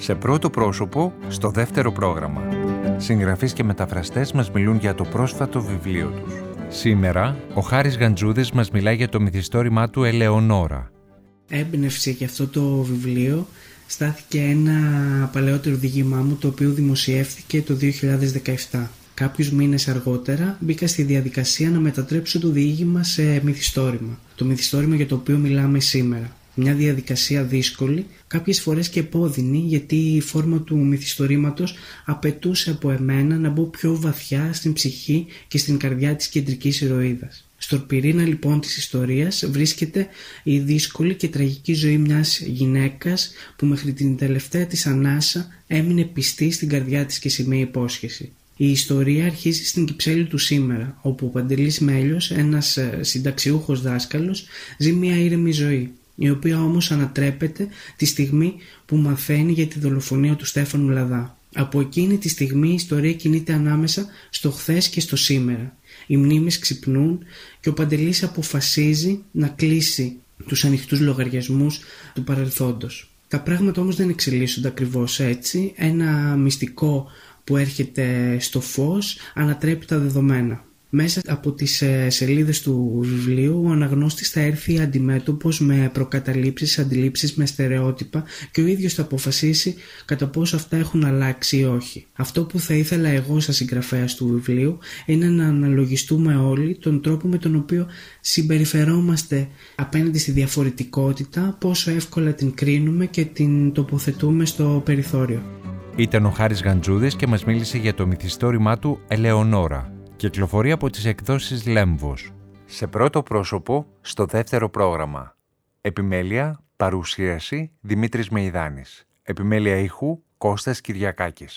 Σε πρώτο πρόσωπο, στο δεύτερο πρόγραμμα. Συγγραφείς και μεταφραστές μας μιλούν για το πρόσφατο βιβλίο τους. Σήμερα, ο Χάρης Γαντζούδης μας μιλάει για το μυθιστόρημά του «Ελεονόρα». Έμπνευση για αυτό το βιβλίο στάθηκε ένα παλαιότερο διήγημά μου, το οποίο δημοσιεύθηκε το 2017. Κάποιους μήνες αργότερα μπήκα στη διαδικασία να μετατρέψω το διήγημα σε μυθιστόρημα. Το μυθιστόρημα για το οποίο μιλάμε σήμερα. Μια διαδικασία δύσκολη, κάποιες φορές και επώδυνη, γιατί η φόρμα του μυθιστορήματος απαιτούσε από εμένα να μπω πιο βαθιά στην ψυχή και στην καρδιά της κεντρικής ηρωίδας. Στον πυρήνα λοιπόν της ιστορίας βρίσκεται η δύσκολη και τραγική ζωή μιας γυναίκας που μέχρι την τελευταία της ανάσα έμεινε πιστή στην καρδιά της και σε μια υπόσχεση. Η ιστορία αρχίζει στην Κυψέλη του σήμερα, όπου ο Παντελής Μέλιος, ένας συνταξιούχος δάσκαλος, ζει μια ήρεμη ζωή, η οποία όμως ανατρέπεται τη στιγμή που μαθαίνει για τη δολοφονία του Στέφανου Λαδά. Από εκείνη τη στιγμή η ιστορία κινείται ανάμεσα στο χθες και στο σήμερα. Οι μνήμες ξυπνούν και ο Παντελής αποφασίζει να κλείσει τους ανοιχτούς λογαριασμούς του παρελθόντος. Τα πράγματα όμως δεν εξελίσσονται ακριβώς έτσι. Ένα μυστικό που έρχεται στο φως ανατρέπει τα δεδομένα. Μέσα από τις σελίδες του βιβλίου ο αναγνώστης θα έρθει αντιμέτωπος με προκαταλήψεις, αντιλήψεις, με στερεότυπα και ο ίδιος θα αποφασίσει κατά πόσο αυτά έχουν αλλάξει ή όχι. Αυτό που θα ήθελα εγώ σαν συγγραφέας του βιβλίου είναι να αναλογιστούμε όλοι τον τρόπο με τον οποίο συμπεριφερόμαστε απέναντι στη διαφορετικότητα, πόσο εύκολα την κρίνουμε και την τοποθετούμε στο περιθώριο. Ήταν ο Χάρης Γαντζούδης και μας μίλησε για το μυθιστόρημά του «Ελεονόρα». Κυκλοφορεί από τις εκδόσεις Λέμβος. Σε πρώτο πρόσωπο, στο δεύτερο πρόγραμμα. Επιμέλεια, παρουσίαση, Δημήτρης Μεϊδάνης. Επιμέλεια ήχου, Κώστας Κυριακάκης.